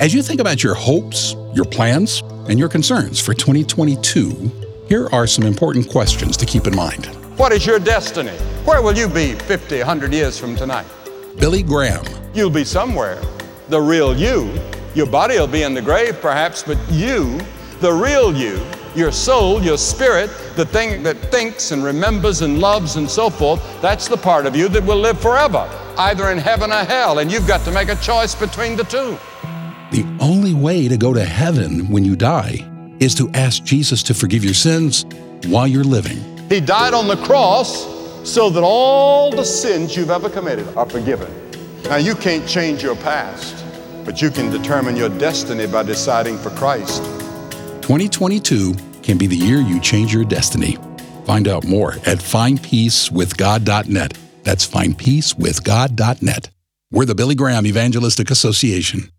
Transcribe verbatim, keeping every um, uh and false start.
As you think about your hopes, your plans, and your concerns for twenty twenty-two, here are some important questions to keep in mind. What is your destiny? Where will you be fifty, one hundred years from tonight? Billy Graham. You'll be somewhere. The real you. Your body will be in the grave perhaps, but you, the real you, your soul, your spirit, the thing that thinks and remembers and loves and so forth, that's the part of you that will live forever, either in heaven or hell, and you've got to make a choice between the two. The only way to go to heaven when you die is to ask Jesus to forgive your sins while you're living. He died on the cross so that all the sins you've ever committed are forgiven. Now, you can't change your past, but you can determine your destiny by deciding for Christ. twenty twenty-two can be the year you change your destiny. Find out more at find peace with god dot net. That's find peace with god dot net. We're the Billy Graham Evangelistic Association.